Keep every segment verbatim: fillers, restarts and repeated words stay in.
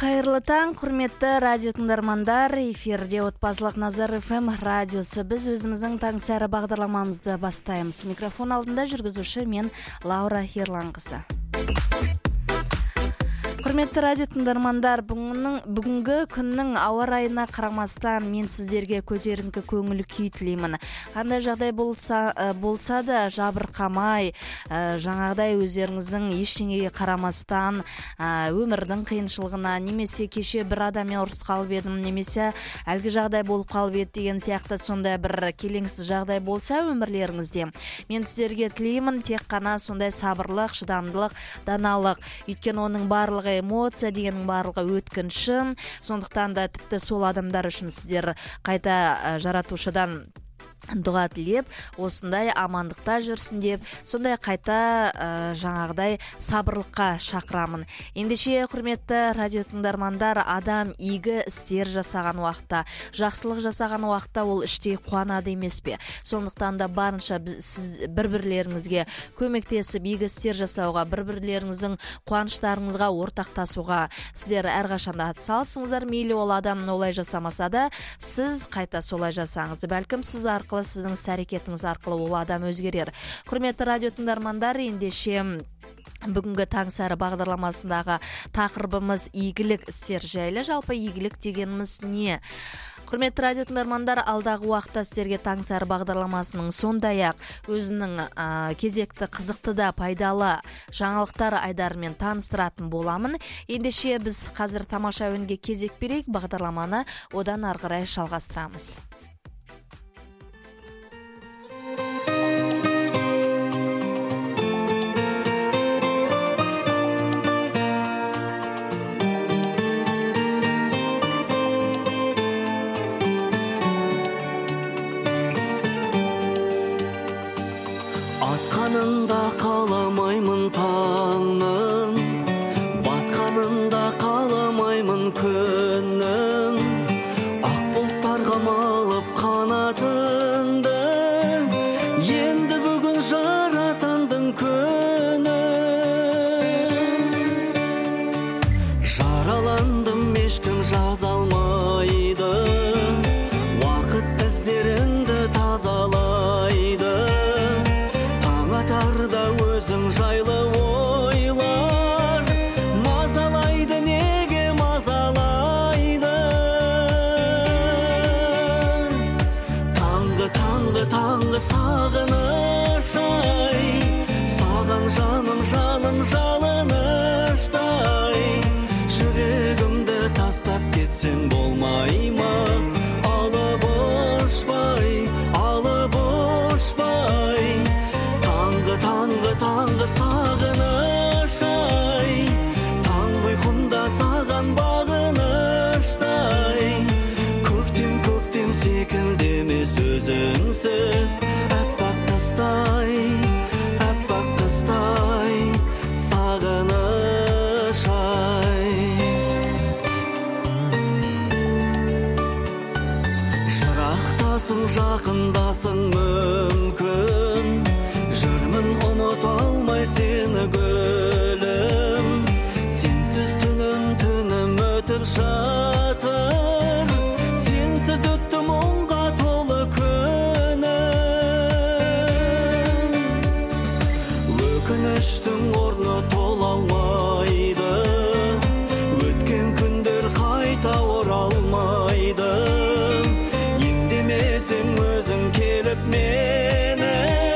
Кайырлы таң, құрметті радио тыңдармандар, эфирде Отбасылық Назар эф эм радиосы. Біз өзіміздің таң сәрі бағдарламамызды бастаймыз. Микрофон алдында жүргізуші мен Лаура Ерланқызы. Құрметті радио тыңдармандар, бүгінгі күннің ауа райына қарамастан мен сіздерге көтеріңкі көңіл күй тілеймін. Қандай жағдай болса, болса да жабырқамай, жаңағыдай өздеріңіздің ештеңеге қарамастан, өмірдің қиыншылығына, немесе кеше бір адаммен ұрысып қалып едім, немесе әлгі жағдай болып қалып еді деген сияқты сондай бір келеңсіз жағдай болса өмірлеріңізде, мен сіздерге тілеймін тек қана сондай сабырлық, шыдамдылық, даналық. Өйткені оның барлығы эмоция дегеннің барлығы өткінші. Сондықтан да тіпті сол адамдар үшін сіздер қайта жаратушыдан дұға тілеп, осындай амандықта жүрсін деп, сондай қайта ә, жаңағыдай сабырлыққа шақырамын. Ендеше, құрметті радио тыңдармандар, адам игі істер жасаған уақытта, жақсылық жасаған уақытта ол іштей қуанады емес пе? Сондықтан да барынша сіз бір-бірлеріңізге көмектесіп, игі істер жасауға, бір-бірлеріңіздің қуаныштарыңызға ортақтасуға сіздер әрқашанда атсалысыңыздар. Мейлі ол адам олай жасамаса да, сіз қайта солай жасаңыз. Бәлкім сіз арқылы сіздің іс-әрекетіңіз арқылы ол адам өзгерер. Құрметті радио тыңдармандар, ендеше бүгінгі таң сәрі бағдарламасындағы тақырыбымыз игілік істер жайлы. Жалпы игілік дегеніміз не? Құрметті радио тыңдармандар, алдағы уақытта сіздерге таң сәрі бағдарламасының сондай-ақ өзінің ә, кезекті, қызықты да пайдалы жаңалықтар айдарымен таныстыратын боламын. Ендеше біз қазір тамаша үнге кезек берейік, бағдарламаны одан ары қарай жалғастырамыз. Атқанында қаламаймын таңның, батқанында қаламаймын күннің, ақ бұлттарға малып қанатыңды, енді бүгін жаратандың күні. Жараландым, ешкім жаза алмайды, уақыт іздеріңді тазалайды. Тарда өзің жайлы ойлар, мазалайды, неге мазалайды? Таңғы, таңғы, таңғы сағынышай, саған жаным, жаным жалыныштай. Жүрегімді тастап кетсең болмай ма? Алып ұшпай, алып ұшпай. Таңғы, таңғы сағынышай, таң ұйқымда саған бағыныштай. Көктем, көктем секілдеме сөзіңсіз, әппақ қыстай, әппақ қыстай, сағынышай. Жырақтасың, жақындасың мүмкін, жүрмін ұмыт алмай сені гүлім, сенсіз түнім түнім өтіп жатыр, сенсіз өтті мұңға толы күнім. Өкініштің орны тола алмайды, өткен күндер қайта оралмайды. Емдемесең өзің келіп мені,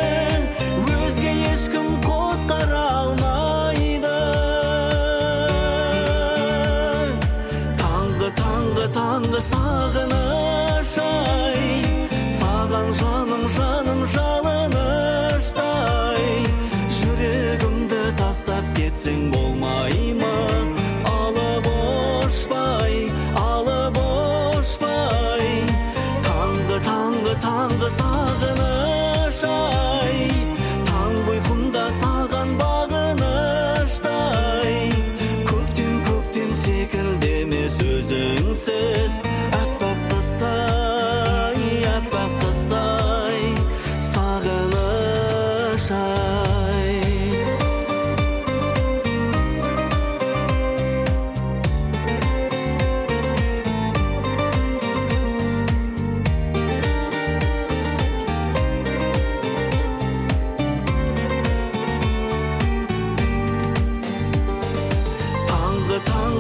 таңғы сағынышай, саған жаным, жаным жалыныштай. Жүрегімді тастап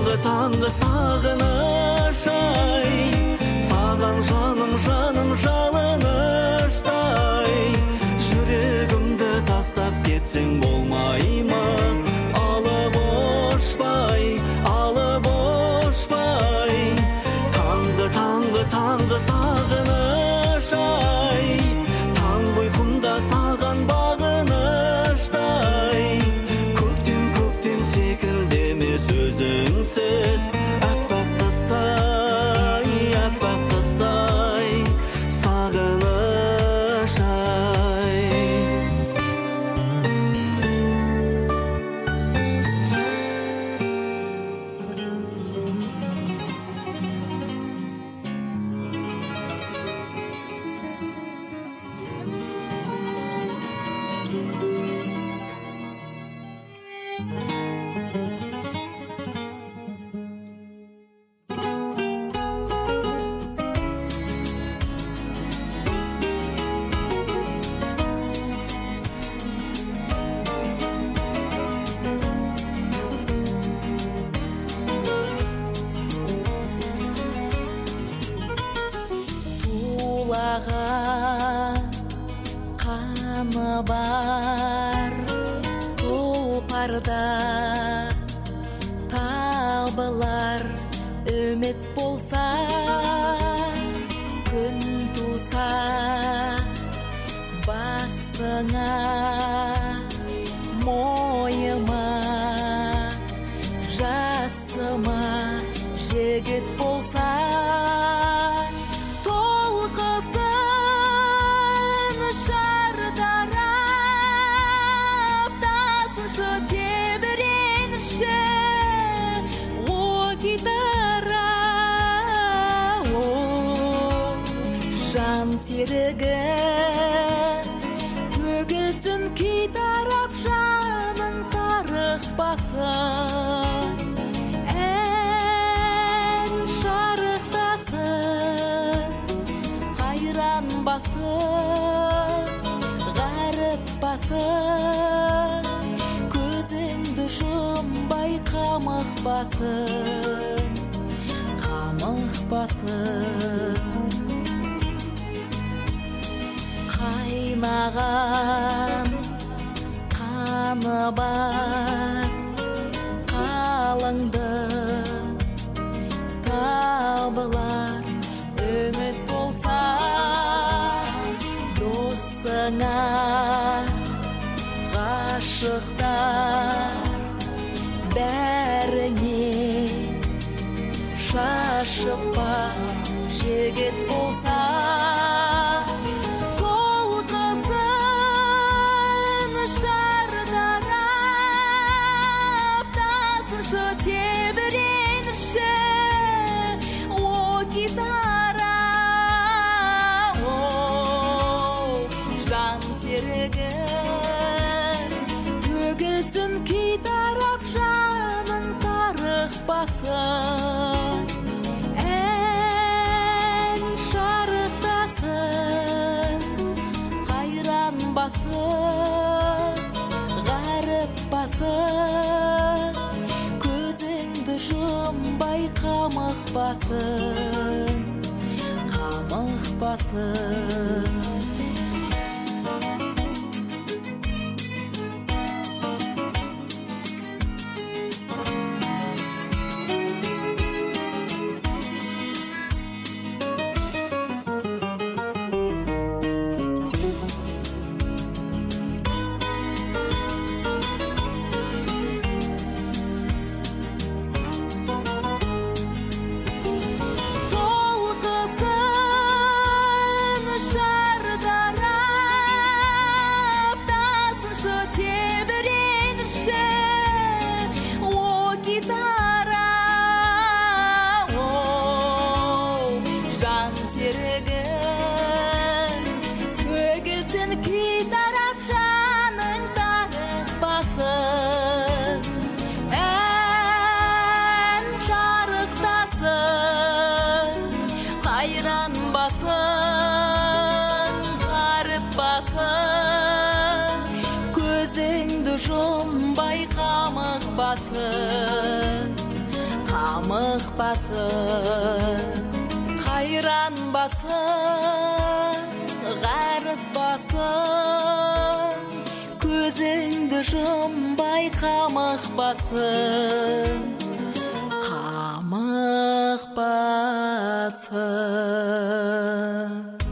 таңғы таңғы сағыныш ай саған жаным жаным жалыныштай жүрегімді тастап кетсең болмай ма алып ұшпай алып ұшпай таңғы таңғы таңғы сағыныш ай таң ұйқымда саған бағыныштай көктем көктем секілдеме сөзіңсіз аппақ қыстай аппақ қыстай сағыныш ай қаны бар тұлпарда табылар үміт болса күн туса басыңа мойыма жасыма жігіт болса төгілсін кей тарап жаның тарықпасын ән шарықтасын қайран басын ғаріп басын көзіңді жұмбай қамық басын қамық басын қайнаған қаны бар қалыңды табылар үміт болса досыңа ғашықтар бәріне шашып бар жігіт болса төгілсін кей тарап жаның тарықпасын ән шарықтасын қайран басын ғаріп басын көзіңді жұмбай қамық басын қамық басын жұмбай қамық басын қамық басын, қайран басын, ғарып басын, көзіңді жұмбай қамық басын, қамық басын.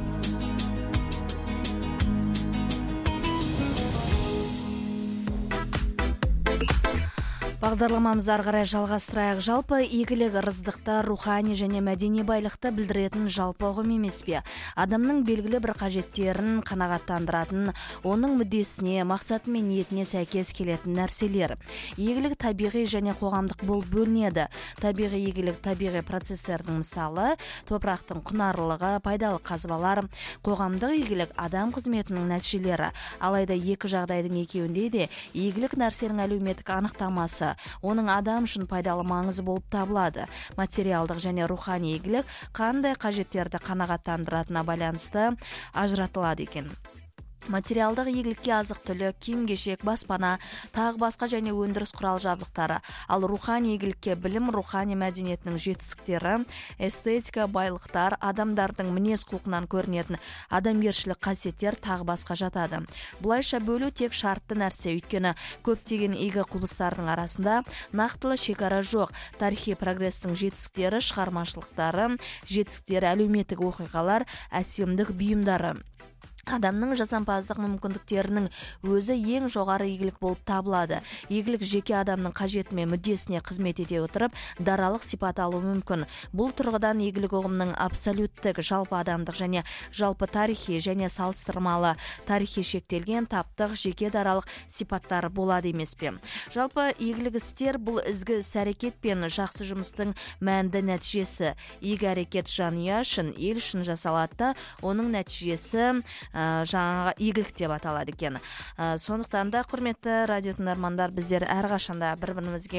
Бағдарламамызды ары қарай жалғастырайық. Жалпы игілік ырыздықта рухани және мәдени байлықты білдіретін жалпы ұғым емес пе? Адамның белгілі бір қажеттерін қанағаттандыратын, оның мүддесіне, мақсаты мен ниетіне сәйкес келетін нәрселер. Игілік табиғи және қоғамдық болып бөлінеді. Табиғи игілік табиғи процестердің мысалы, топырақтың құнарлылығы, пайдалы қазбалар. Қоғамдық игілік адам қызметінің нәтижелері. Алайда екі жағдайдың екеуінде де игілік нәрсенің әлеуметтік анықтамасы, оның адам үшін пайдалы маңызы болып табылады. Материалдық және рухани игілік қандай қажеттерді қанағаттандыратынына байланысты ажыратылады екен. Материалдық игілікке азық-түлік, киім-кешек, баспана, тағы басқа және өндіріс құрал жабдықтары. Ал рухани игілікке білім, рухани мәдениетінің жетістіктері, эстетика, байлықтар, адамдардың мінез-құлқынан көрінетін адамгершілік қасиеттер тағы басқа жатады. Бұлайша бөлу тек шартты нәрсе, өйткені көптеген игі құбылыстардың арасында нақтылы шекара жоқ. Тарихи прогрестің жетістіктері, шығармашылықтары, жетістіктері, әлеуметтік оқиғалар, әсемдік бұйымдары. Адамның жасампаздық мүмкіндіктерінің өзі ең жоғары игілік болып табылады. Игілік жеке адамның қажеті мен мүддесіне қызмет ете отырып, даралық сипат алуы мүмкін. Бұл тұрғыдан игілік ұғымының абсолюттік, жалпы адамдық және жалпы тарихи және салыстырмалы тарихи шектелген таптық жеке даралық сипаттары болады емес пе? Жалпы игілік істер бұл ізгі іс-әрекет пен жақсы жұмыстың мәнді нәтижесі. Игі әрекет жанұя үшін, ел үшін жасалады, оның нәтижесі жаңағы игілік деп аталады екен. Сондықтан да құрметті радио тыңдармандар, біздер әрқашанда бір-бірімізге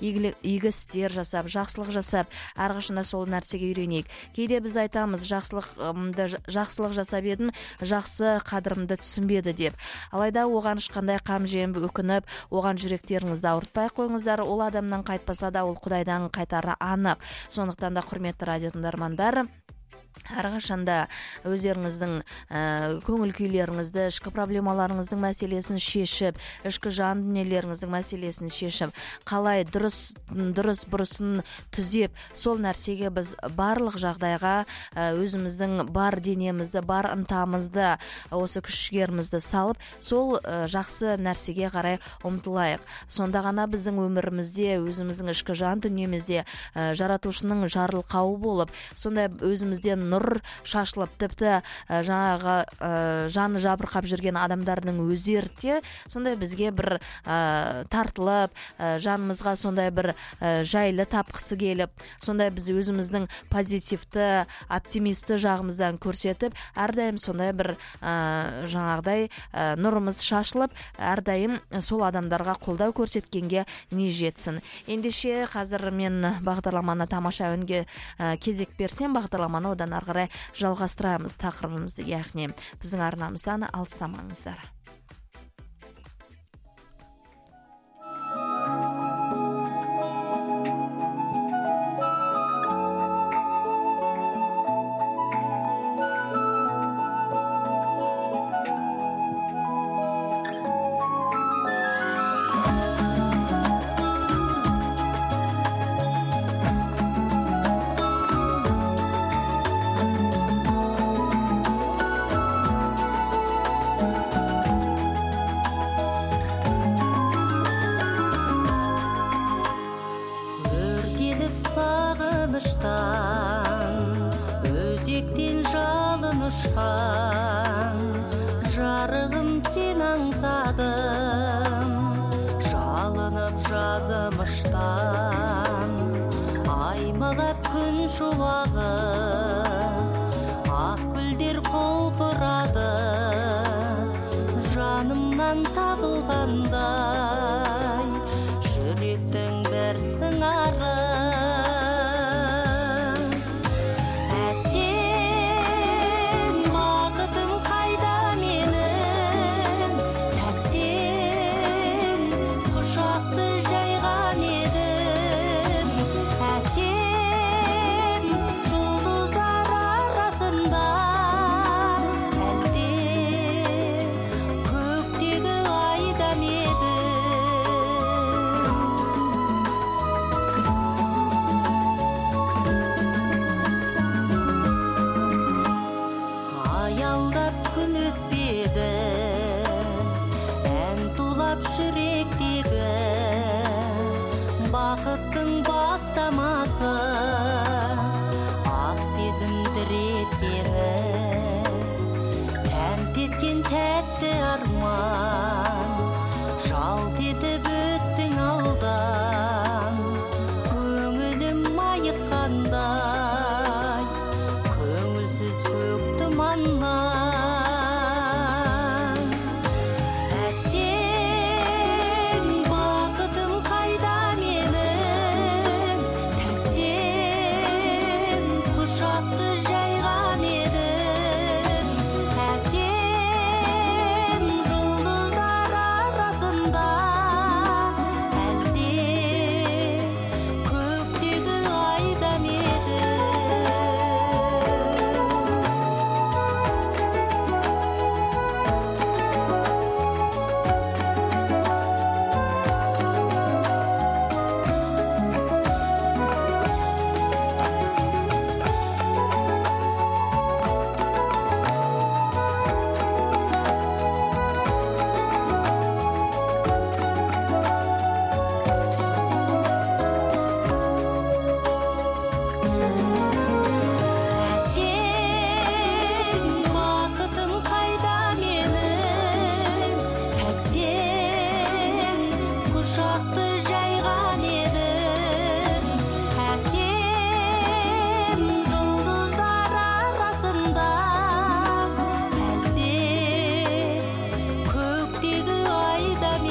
игі істер жасап, жақсылық жасап, әрқашанда сол нәрсеге үйренейік. Кейде біз айтамыз, жақсылық жақсылық жасап едім, жақсы қадірімді түсінбеді деп. Алайда оған ешқандай қам жем өкініп, оған жүректеріңізді ауыртпай қойыңыздар. Ол адамнан қайтпаса да, ол Құдайдан қайтары анық. Сондықтан да құрметті радио тыңдармандар, әрқашанда өздеріңіздің ә, көңіл күйлеріңізді, ішкі проблемаларыңыздың мәселесін шешіп, ішкі жан дүниелеріңіздің мәселесін шешіп, қалай дұрыс дұрыс бұрысын түзеп, сол нәрсеге біз барлық жағдайға ә, өзіміздің бар денемізді, бар ынтамызды, осы күш-жігерімізді салып, сол ә, жақсы нәрсеге қарай ұмтылайық. Сонда ғана біздің өмірімізде, өзіміздің ішкі жан дүниемізде ә, жаратушының жарылқауы болып, сондай өзімізден нұр шашылып, тіпті жаңағы жаны жабырқап жүрген адамдардың өздері де сондай бізге бір тартылып, жанымызға сондай бір жайлы тапқысы келіп, сондай біз өзіміздің позитивті, оптимисті жағымыздан көрсетіп, әрдайым сондай бір жаңағыдай нұрымыз шашылып, әрдайым сол адамдарға қолдау көрсеткенге не жетсін. Ендеше қазір мен бағдарламаны тамаша үнге кезек берсем, бағдарламаны одан ары қарай жалғастырамыз тақырыбымызды, яғни біздің арнамыздан алыстамаңыздар. Өзектен жалын ұшқан жарығым сен аңсадым, жалынып жазымыштан аймалап күн шуағы, ақ гүлдер құлпырады жанымнан табылғандай, жүректің бір сыңары. Құшақты жайған едім, әсем басы, ақ сезім діреткені, тәнт еткен тәтті арман, жалт етіп өттің алдан, көңілім майыққандай, көңілсіз көк тұманнан. Әттең бақытым қайда менің, тәттен құшақты жайған едім, әсем жұлдыздар арасында, әлде көктегі айдам едім. Әттең бақытым қайда менің, тәттен құшақты жайған едім, әсем жұлдыздар арасында, әлде көктегі айдам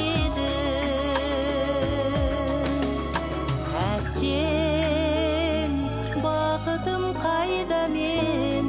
едім. Әттең бақытым қайда менің.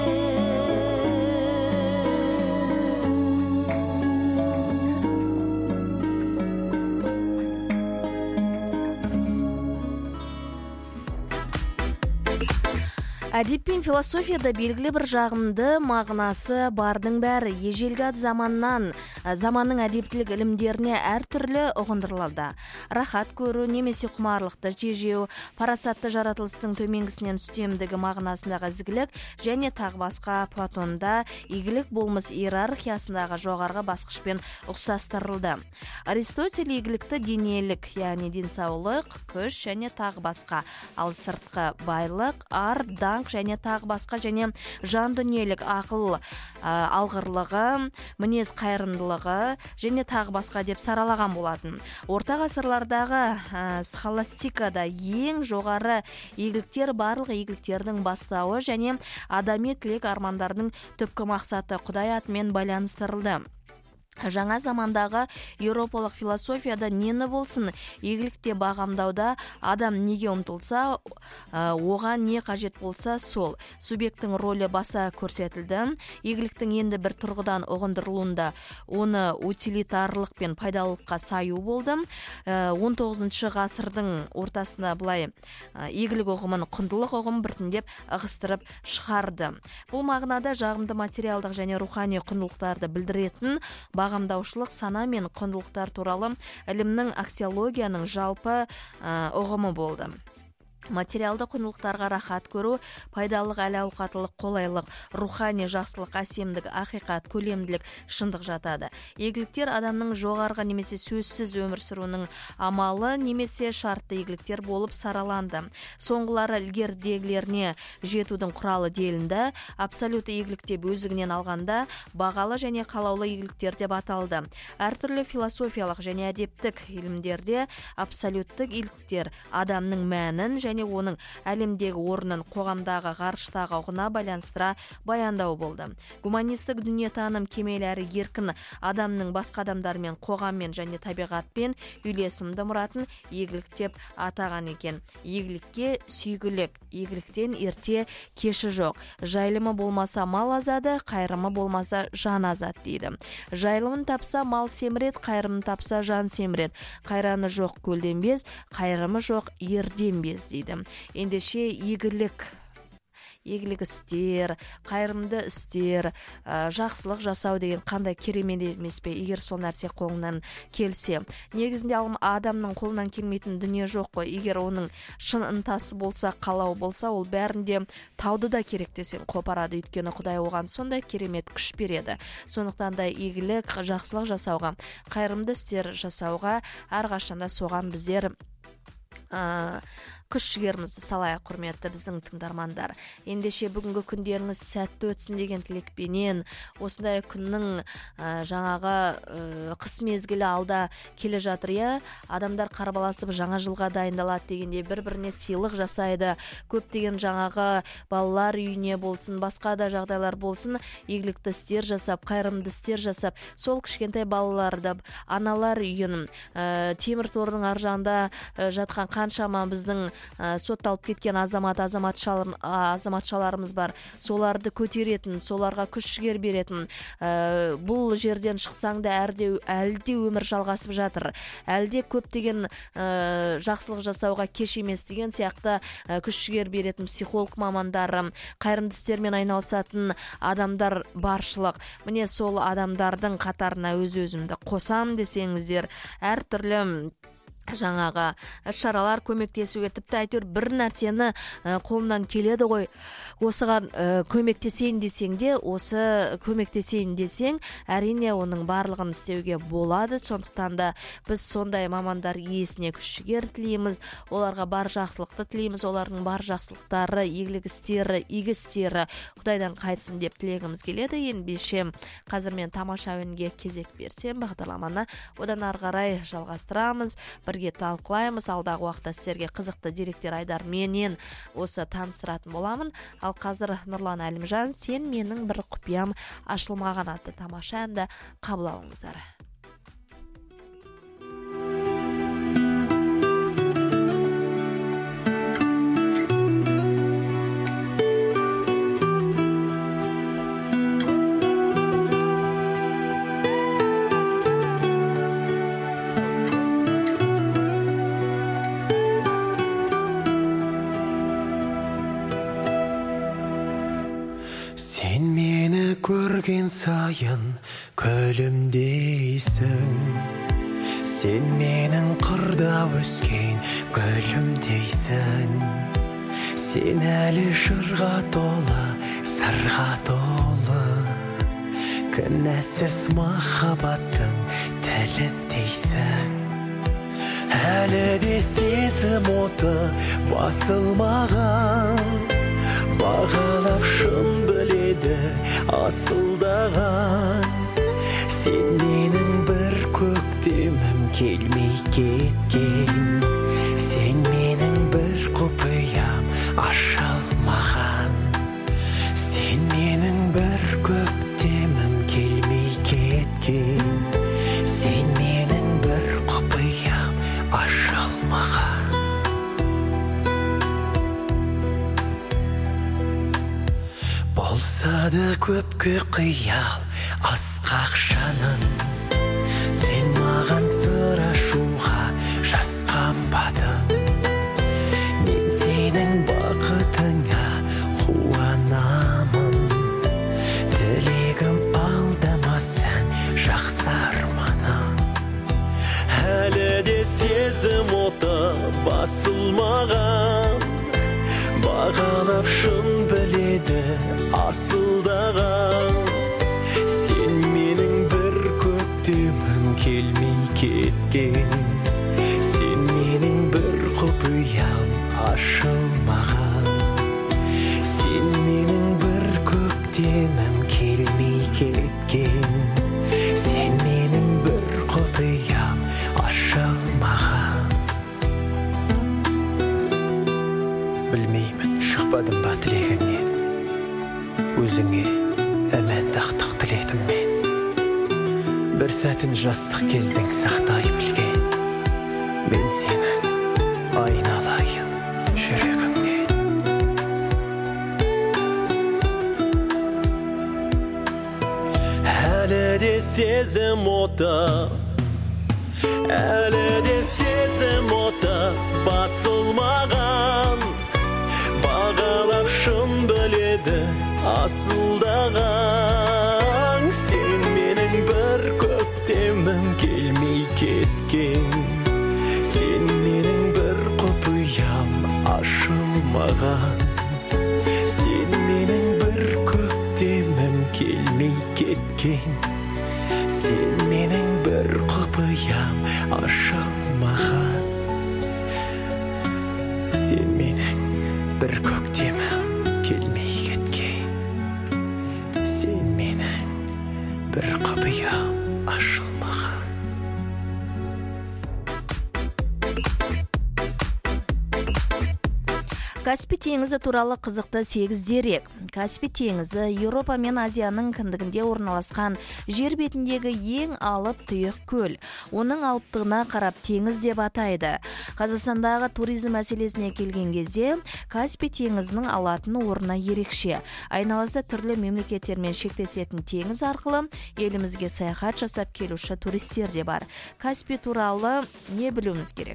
Әдеп пен философияда белгілі бір жағымды мағынасы бардың бәрі ежелгі заманнан заманның әдептілік ілімдеріне әртүрлі ұғындырылды. Рахат көру немесе құмарлықты жежеу, парасатты жаратылыстың төменгісінен үстемдігі мағынасындағы ізгілік және тағы басқа. Платонда игілік болмыс иерархиясындағы жоғарғы басқышпен ұқсастырылды. Аристотель игілікті денелік, яғни денсаулық, күш және тағы басқа, ал сыртқы байлық, ар, даңқ және тағы басқа және жан дүниелік ақыл алғырлығы, мінез қайырымдылығы және тағы басқа деп саралаған болатын. Орта ғасырлардағы схоластикада ең жоғары игіліктер барлық игіліктердің бастауы және адами тілек армандардың түпкі мақсаты Құдай атымен байланыстырылды. Жаңа замандағы еуропалық философияда нені болсын, игілікте бағамдауда адам неге ұмтылса, оған не қажет болса сол. Субъекттің рөлі баса көрсетілді. Игіліктің енді бір тұрғыдан ұғындырылуында оны утилитарлық пен пайдалылыққа саю болды. он тоғызыншы ғасырдың ортасында былай игілік ұғымын құндылық ұғым біртіндеп ығыстырып шығарды. Бұл мағынада жағымды материалдық және рухани құндылықтарды білдіретін бағамдаушылық сана мен құндылықтар туралы ілімнің аксиологияның жалпы ұғымы болды. Материалды құндылықтарға рахат көру, пайдалық әл-ауқаттылық, қолайлық, рухани жақсылық, әсемдік, ақиқат, көлемділік, шындық жатады. Игіліктер адамның жоғарғы немесе сөзсіз өмір сүруінің амалы немесе шартты игіліктер болып сараланды. Соңғылары ілгерідегілеріне жетудің құралы делінді. Абсолютті игілік деп өзігінен алғанда бағалы және қалаулы игіліктер деп аталды. Әртүрлі философиялық және әдептік ілімдерде абсолюттік игіліктер адамның мәнін және оның әлемдегі орнын қоғамдағы ғарыштағы ұғына байланыстыра баяндау болды. Гуманистік дүниетаным кемел әрі еркін адамның басқа адамдармен, қоғаммен және табиғатпен үйлесімді мұратын игілік деп атаған екен. Игілікке сүйгілік, игіліктен ерте кеші жоқ. Жайлымы болмаса мал азады, қайрымы болмаса жан азат дейді. Жайлымын тапса мал семірет, қайрымын тапса жан семірет. Қайраны жоқ көлден без, қайрымы жоқ ерден без дейді. Ендеше игілік игілік істер, қайырымды істер, жақсылық жасау деген қандай керемет емес пе, егер сол нәрсе қолыңнан келсе. Негізінде адамның қолынан келмейтін дүние жоқ қой. Егер оның шын ынтасы болса, қалау болса, ол бәрінде тауды да керек десең қопарады. Өйткені Құдай оған сондай керемет күш береді. Сондықтан да игілік, жақсылық жасауға, қайырымды істер жасауға әрқашанда соған біздер күш-жігерімізді салайық, құрметті біздің тыңдармандар. Ендеше бүгінгі күндеріңіз сәтті өтсін деген тілекпенен, осындай күннің ә, жаңаға ә, қыс мезгілі алда келе жатыр, я адамдар қарбаласып жаңа жылға дайындалады дегенде бір-біріне сыйлық жасайды. Көптеген жаңағы балалар үйіне болсын, басқа да жағдайлар болсын, игілікті істер жасап, қайырымды істер жасап, сол кішкентай балаларды аналар үйін, ә, темір тордың ар жағында ә, жатқан қаншама біздің ә, сотталып кеткен азамат азаматшалар, азаматшаларымыз бар. Соларды көтеретін, соларға күш-жігер беретін. Ә, бұл жерден шықсаң да әрде әлде өмір жалғасып жатыр. Әлде көптеген ә, жақсылық жасауға кеш емес деген сияқты ә, күш-жігер беретін психолог мамандары, қайырымды істермен айналысатын адамдар баршылық. Міне сол адамдардың қатарына өз-өзімді қосам десеңіздер, әртүрлі жаңағы шаралар көмектесуге, тіпті әйтеуір бір нәрсені ә, қолымнан келеді ғой, осыған ә, көмектесейін десең де, осы көмектесейін десең, әрине оның барлығын істеуге болады. Сондықтан да біз сондай мамандар иесіне күш-жігер тілейміз, оларға бар жақсылықты тілейміз, олардың бар жақсылықтары, игілік істері, игі істері Құдайдан қайтсын деп тілегіміз келеді. Ендеше қазір мен тамаша әуенге кезек берсем, бағдарламаны одан ары қарай жалғастырамыз, бірге талқылаймыз. Алдағы уақытта сіздерге қызықты деректер Айдар менен осы таныстыратын боламын. Ал қазір Нұрлан Әлімжан, сен менің бір құпиям ашылмаған атты тамаша әнді қабыл алыңыздар. Көрген сайын күлімдейсің, сен менің қырда өскен гүлімдейсің. Сен әлі жырға толы, сырға толы, кінәсіз махаббаттың тіліндейсің. Әлі де сезім оты басылмаған, бағалап шын біледі асылдаған. Сен менің бір көктемім келмей кеткен, сен менің бір құпиям ашылмаған. Сен менің бір көктемім келмей кеткен, сен менің бір құпиям ашылмаған. Болсады көпке қиял асқақ жанын, сен маған сыр ашуға жасқанбадың. Мен сенің бақытыңа қуанамын, тілегім алдамасын жақсы арманым. Әлі де сезім оты басылмаған, бағалап шын біледі асылдаған. Сен менің бір көктемім келмей кеткен, сен менің бір құпиям ашылмаған. Сен менің бір көктемім келмей кеткен, сен менің бір құпиям ашылмаған. Білмеймін, шықпадым ба тілегіңнен, өзіңе әмәндақтық тіледім мен. Бір сәтін жастық кездің сақтай білген, мен сенің айналайын жүрегімнен. Әлі де сезім оты, әлі де сезім оты басылмаған, бағалап шын біледі асылдаған. Сен менің бір көктемім келмей кеткен, сен менің бір құпиям ашылмаған. Сен менің бір көктемім келмей кеткен, сен менің бір құпиям ашылмаған. Сен Каспий теңізі туралы қызықты сегіз дерек. Каспий теңізі Еуропа мен Азияның кіндігінде орналасқан жер бетіндегі ең алып тұйық көл. Оның алыптығына қарап теңіз деп атайды. Қазақстандағы туризм мәселесіне келген кезде Каспий теңізінің алатын орны ерекше. Айналасы түрлі мемлекеттермен шектесетін теңіз арқылы елімізге саяхат жасап келуші туристер де бар. Каспий туралы не білуіміз керек?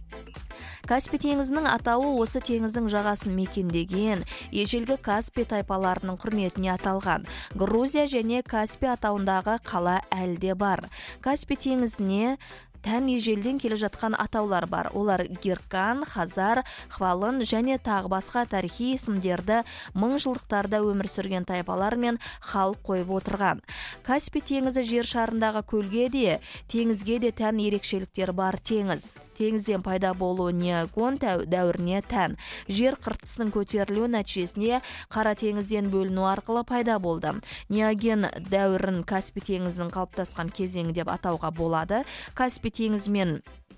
Каспий теңізінің атауы осы теңіздің жағасын мекендеген ежелгі Каспий тайпаларының құрметіне аталған. Грузия және Каспий атауындағы қала әлде бар. Каспий теңізіне тән ежелден келе жатқан атаулар бар. Олар Геркан, Хазар, Хвалын және тағы басқа тарихи есімдерді мың жылдықтарда өмір сүрген тайпалар мен халық қойып отырған. Каспий теңізі жер шарындағы көлге де, теңізге де тән ерекшеліктер бар теңіз. Теңізден пайда болуы неогон дәуіріне тән. Жер қыртысының көтерілуі нәтижесінде Қара теңізден бөліну арқылы пайда болды. Неоген дәуірін Каспий теңізінің қалыптасқан кезеңі деп атауға болады. Каспий теңізімен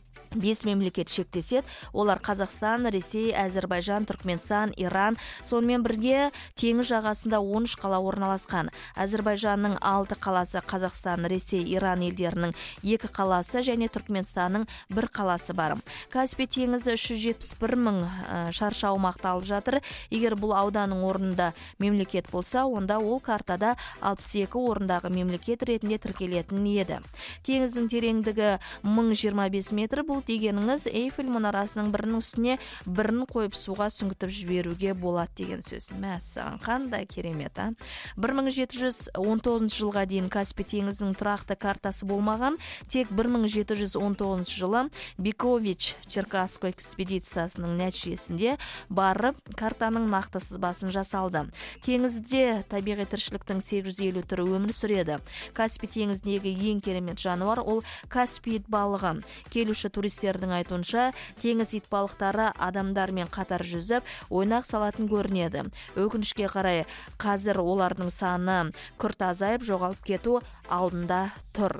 бес мемлекет шектеседі. Олар Қазақстан, Ресей, Әзербайжан, Түркменстан, Иран. Сонымен бірге теңіз жағасында он үш қала орналасқан. Әзербайжанның алты қаласы, Қазақстан, Ресей, Иран елдерінің екі қаласы және Түркменстанның бір қаласы бар. Каспий теңізі үш жүз жетпіс бір мың шаршы аумақты алып жатыр. Егер бұл ауданның орнында мемлекет болса, онда ол картада алпыс екі орындағы мемлекет ретінде тіркелетін еді. Теңіздің тереңдігі мың жиырма бес метр. Бұл дегеніңіз Эйфель мұнарасының бірінің үстіне бірін қойып суға сүңгітіп жіберуге болады деген сөз. Мәссаған, қандай керемет, а? бір мың жеті жүз он тоғызыншы жылға дейін Каспий теңізінің тұрақты картасы болмаған. Тек бір мың жеті жүз он тоғызыншы жылы Бикович Черкасской экспедициясының нәтижесінде барып картаның нақты сызбасын жасалды. Теңізде табиғи тіршіліктің сегіз жүз елу түрі өмір сүреді. Каспий теңізіндегі ең керемет жануар ол Каспий ит балығы. Келуші туристердің айтуынша, теңіз итбалықтары адамдармен қатар жүзіп, ойнақ салатын көрінеді. Өкінішке қарай, қазір олардың саны күрт азайып, жоғалып кету алдында тұр.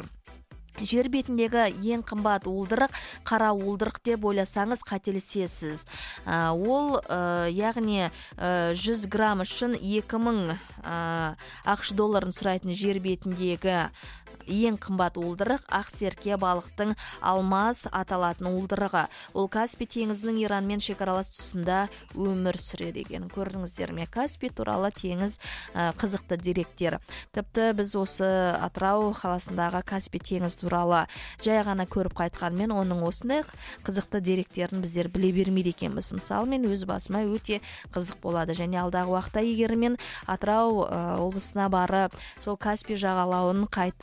Жер бетіндегі ең қымбат уылдырық қара уылдырық деп ойласаңыз қателесесіз. Ол яғни жүз грамм үшін екі мың ақш долларын сұрайтын жер бетіндегі ең қымбат уылдырық ақ серке балықтың алмаз аталатын уылдырығы. Ол Каспий теңізінің Иранмен шекаралас тұсында өмір сүреді екен. Көрдіңіздер ме? Каспий туралы теңіз қызықты деректер. Тіпті біз осы Атырау қаласындағы Каспий теңіз туралы жай ғана көріп қайтқанмен, оның осындай қызықты деректерін біздер біле бермейді екенбіз. Мысалы, мен өз басыма өте қызық болады. Және алдағы уақытта егер мен Атырау облысына барып, сол Каспий жағалауын қайт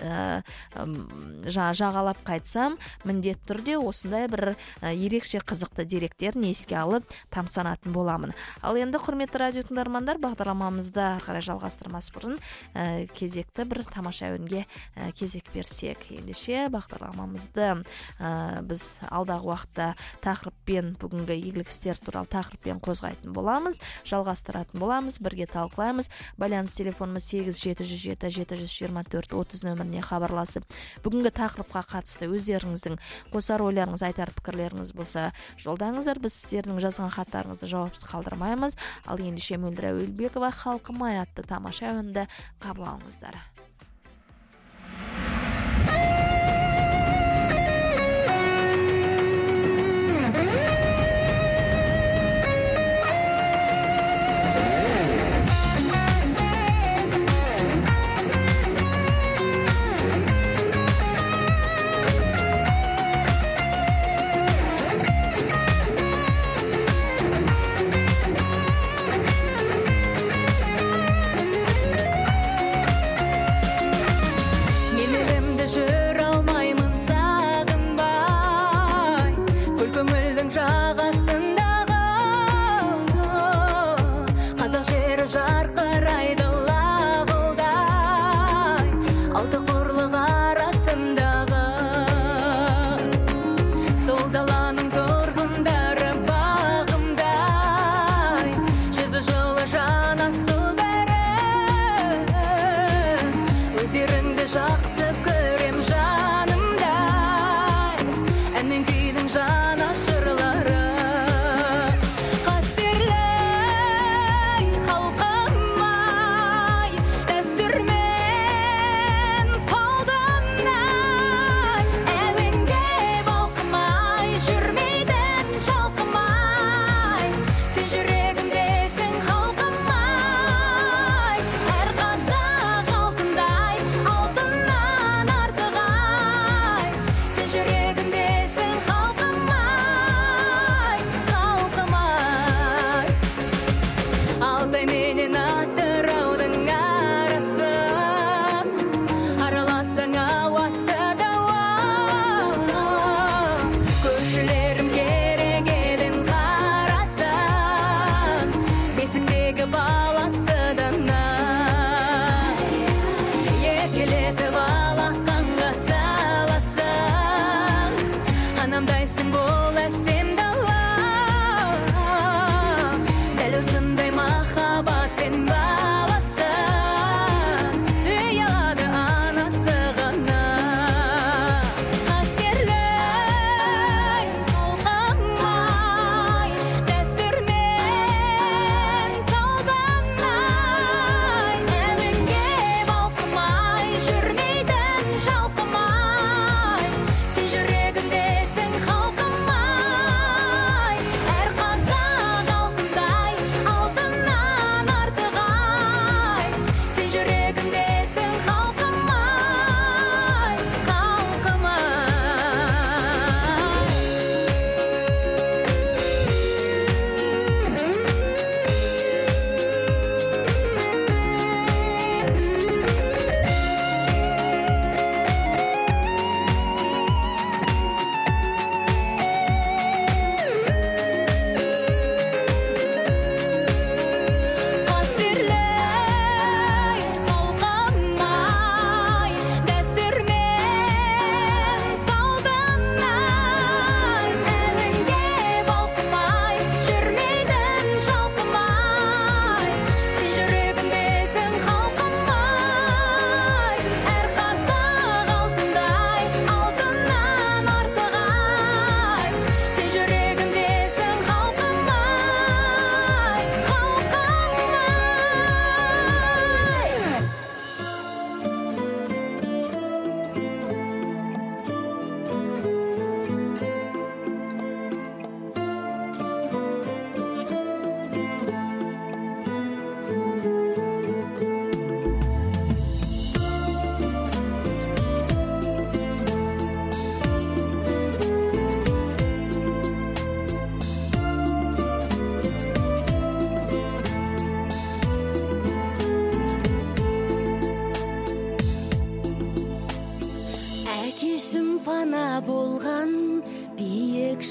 жағалап қайтсам, міндетті түрде осындай бір ерекше қызықты деректерін еске алып тамсанатын боламын. Ал енді құрметті радио тыңдармандар, бағдарламамызды ары қарай жалғастырмас бұрын кезекті бір тамаша әуенге кезек берсек. Ендеше бағдарламамызды біз алдағы уақытта тақырыппен, бүгінгі игілік істер туралы тақырыппен қозғайтын боламыз, жалғастыратын боламыз, бірге талқылаймыз. Байланыс телефонымыз сегіз жеті жүз жеті жеті жүз жиырма төрт отыз нөміріне хабарласып, бүгінгі тақырыпқа қатысты өздеріңіздің қосар ойларыңыз, айтар пікірлеріңіз болса жолдаңыздар. Біз сіздердің жазған хаттарыңызды жауапсыз қалдырмаймыз. Ал ендеше Мөлдір Әуелбекова «Халқым ай» атты тамаша әуенді қабыл алыңыздар.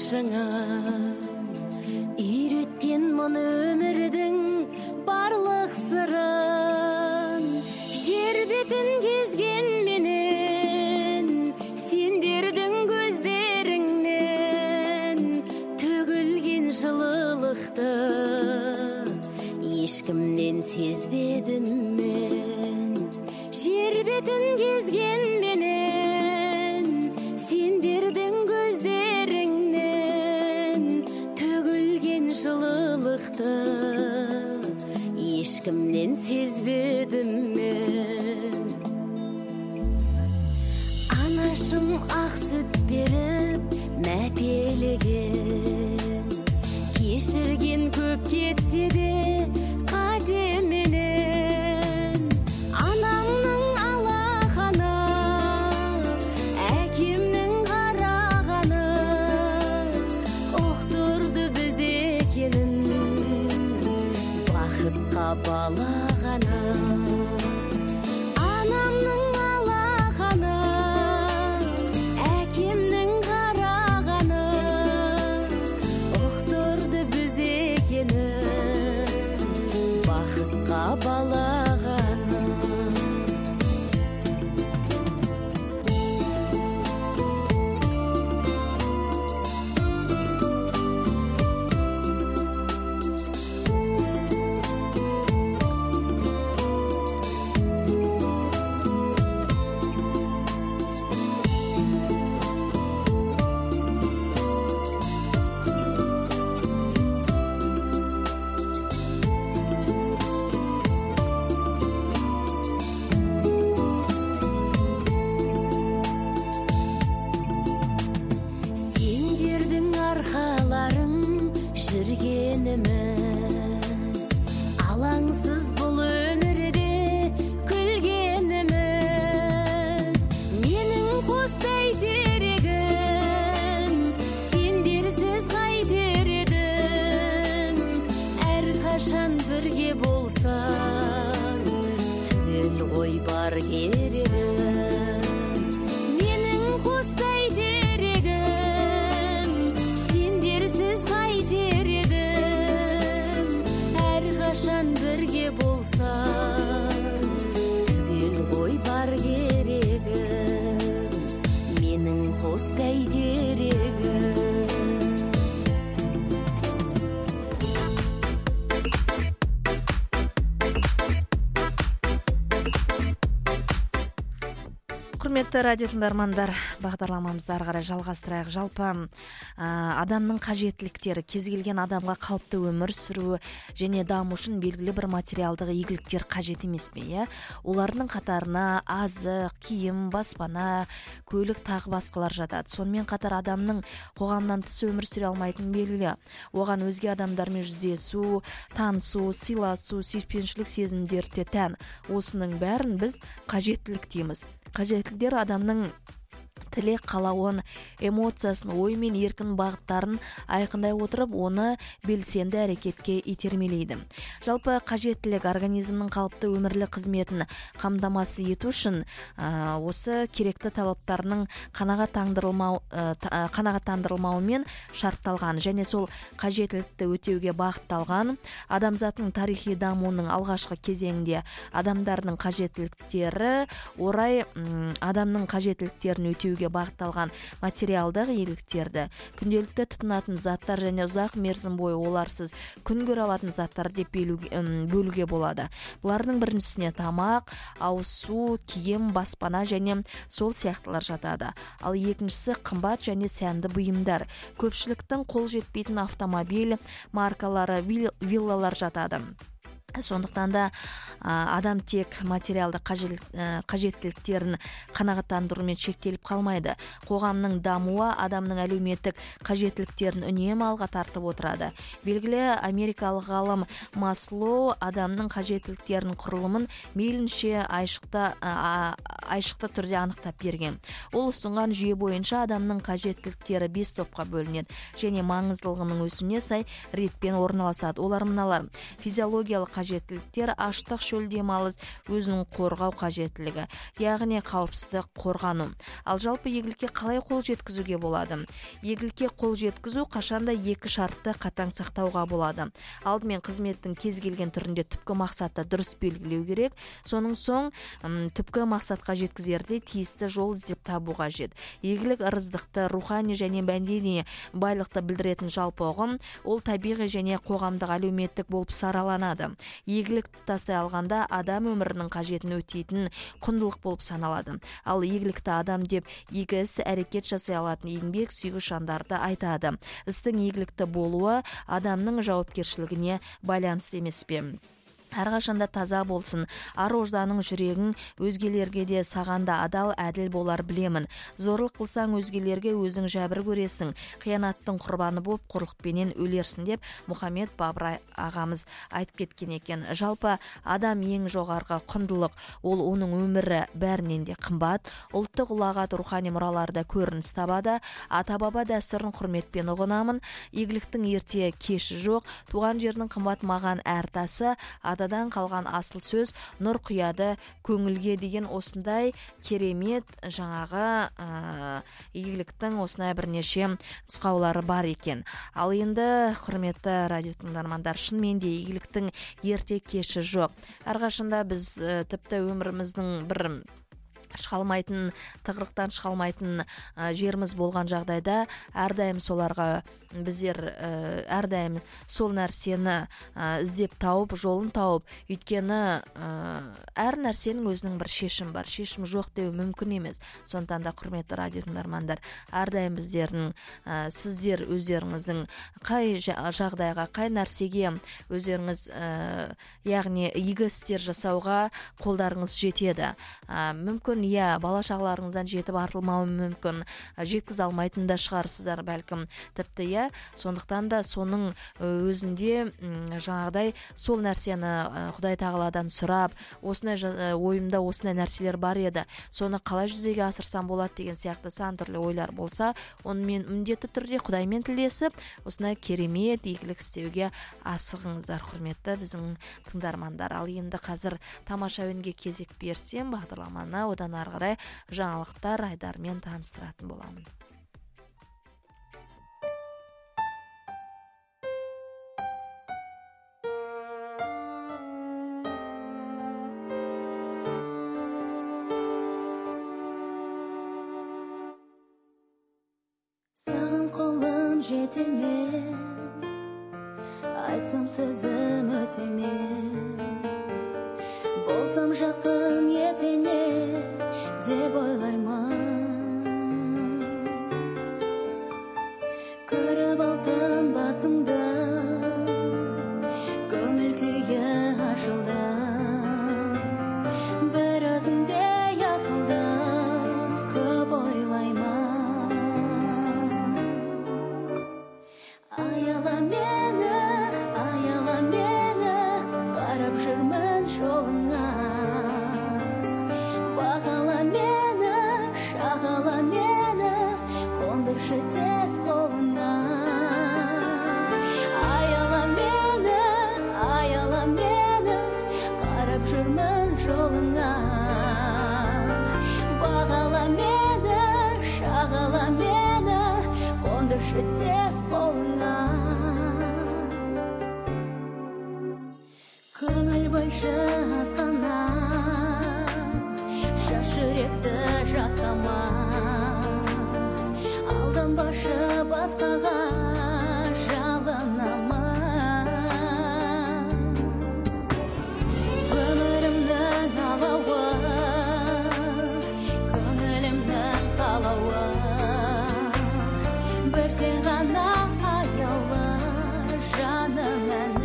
башыңа үйреткен мұны өмірдің барлық сырын жер бетін кезген менен сендердің көздеріңнен төгілген жылылықты ешкімнен сезбедім мен жер бетін кезген менен сендердің көздеріңнен төгілген жылылықты ешкімнен сезбедім мен анашым ақ сүт беріп мәпелеген кешірген көп кетсе де қадеменен анамның алақаны әкемнің қарағаны ұқтырды біз екенін бақытқа балағаны анамның алақаны әкемнің қарағаны ұқтырды біз екенін бақытқа балағаны сендердің арқаларың жүргеніміз алаңсыз бұл өмірде күлгеніміз менің қос бәйтерегім сендерсіз қайтер едім әрқашан бірге болсаң түгел ғой бар керегім менің қос бәйтерегім сендерсіз қайтер едім әрқашан бірге болсаң түгел ғой бар керегім менің қос бәйтерегім Құрметті радио тыңдармандар, бағдарламамызды ары қарай жалғастырайық. Жалпы адамның қажеттіліктері, кез келген адамға қалыпты өмір сүру және даму үшін белгілі бір материалдық игіліктер қажет емес пе, иә? Олардың қатарына азық, киім, баспана, көлік тағы басқалар жатады. Сонымен қатар адамның қоғамнан тыс өмір сүре алмайтын белгілі. Оған өзге адамдармен жүздесу, танысу, сыйласу, сүйіспеншілік сезімдері де тән. Осының бәрін біз қажеттілік дейміз. Қажеттіліктер адамның тілек қалауын, эмоциясын, ой мен еркін бағыттарын айқындай отырып, оны белсенді әрекетке итермелейді. Жалпы қажеттілік организмнің қалыпты өмірлік қызметін қамтамасыз ету үшін осы керекті талаптарының қанағаттандырылмауымен шартталған және сол қажеттілікті өтеуге бағытталған. Адамзаттың тарихи дамуының алғашқы кезеңінде адамдардың қажеттіліктері орай адамның қажеттіліктерін өтеуге бағытталған материалдық игіліктерді, күнделікті тұтынатын заттар және ұзақ мерзім бойы оларсыз күн көре алатын заттар деп бөлуге болады. Бұлардың біріншісіне тамақ, ауыз су, киім, баспана және сол сияқтылар жатады. Ал екіншісі қымбат және сәнді бұйымдар. Көпшіліктің қол жетпейтін автомобиль маркалары, виллалар жатады. Сондықтан да адам тек материалды қажеттіліктерін қанағаттандырумен шектеліп қалмайды. Қоғамның дамуы адамның әлеуметтік қажеттіліктерін үнемі алға тартып отырады. Белгілі америкалық ғалым Маслоу адамның қажеттіліктерінің құрылымын мейлінше айшықты, айшықты түрде анықтап берген. Ол ұсынған жүйе бойынша адамның қажеттіліктері бес топқа бөлінеді және маңыздылығының өсуіне сай ретпен орналасады. Олар мыналар: физиологиялық қажеттіліктер аштық, шөл демалыс, өзінің қорғау қажеттілігі, яғни қауіпсіздік, қорғану. Ал жалпы егілікке қалай қол жеткізуге болады? Егілікке қол жеткізу қашанда екі шартты қатаң сақтауға болады. Алдымен қызметтің кез келген түрінде түпкі мақсатты дұрыс белгілеу керек. Соның соң түпкі мақсатқа жеткізерде тиісті жол іздеп табу қажет. Егілік ырыздықты, рухани және мәдени байлықты білдіретін жалпы ұғым, ол табиғи және қоғамдық әлеуметтік болып сараланады. Егілік тұтастай алғанда адам өмірінің қажетін өтейтін құндылық болып саналады. Ал егілікті адам деп игі іс әрекет жасай алатын еңбек сүйгіш жандарды айтады. Істің егілікті болуы адамның жауапкершілігіне байланысты емес пе? Әрқашанда таза болсын, ар-ожданың жүрегің өзгелерге де сағанда адал, әділ болар білемін. Зорлық қылсаң өзгелерге өзің жәбір көресің, қиянаттың құрбаны болып қорлықпенен өлерсің деп Мұхаммед Бабыр ағамыз айтып кеткен екен. Жалпы адам ең жоғарғы құндылық, ол оның өмірі бәрінен де қымбат. Ұлттық ұлағат рухани мұраларда көрініс табады. Ата-баба дәстүрін құрметпен ұғынамын. Игіліктің ерте кеші жоқ, туған жердің қымбат маған әртасы, атадан қалған асыл сөз нұр құяды көңілге деген осындай керемет жаңағы ә, игіліктің осындай бірнеше нұсқаулары бар екен. Ал енді құрметті радио тыңдармандар, шынымен де игіліктің ерте кеші жоқ. Әрқашанда біз ә, тіпті өміріміздің бір шығалмайтын, тығырықтан шығалмайтын жеріміз болған жағдайда әрдайым соларға біздер әрдайым сол нәрсені іздеп тауып, жолын тауып, өйткені әр нәрсенің өзінің бір шешім бар. Шешім жоқ деу мүмкін емес. Сондықтан да құрметті радио тыңдармандар, әрдайым біздердің сіздер өздеріңіздің қай жағдайға, қай нәрсеге өздеріңіз яғни игі істер жасауға қолдарыңыз жетеді. Мүмкін иә, бала шағаларыңыздан жетіп артылмауы мүмкін, жеткізе алмайтын да шығарсыздар бәлкім. Тіпті иә, сондықтан да соның өзінде жаңағыдай сол нәрсені Құдай тағаладан сұрап, осындай ойымда осындай нәрселер бар еді, соны қалай жүзеге асырсам болады деген сияқты сан түрлі ойлар болса, онымен міндетті түрде Құдаймен тілдесіп, осындай керемет игілік істеуге асығыңыздар, құрметті біздің тыңдармандар. Ал енді қазір тамаша үнге кезек берсем, бағдарламаны одан ары қарай жаңалықтар Айдармен таныстыратын боламын. Саған қолым жете ме, айтсам сөзім өте ме, болсам жақын етене деп ойлаймын. Көріп алтын басыңды, көңіл күйі ашылды, бір өзіңде асылды, көп ойлаймын. Аяла мені, аяла мені, қарап жүрмін жолыңа. Бағала мені, шағала мені, қондыршы тез қолыңа. Аяла мені, аяла мені, қарап жүрмін жолыңа. Бағала мені, шағала мені, қондыршы тез қолыңа. Көңіл бөлші азғана, шаш жүректі жасқама, алданбашы басқаға жалынама. Өмірімнің алауы, көңілімнің қалауы, бір сен ғана аяулы жаным әні.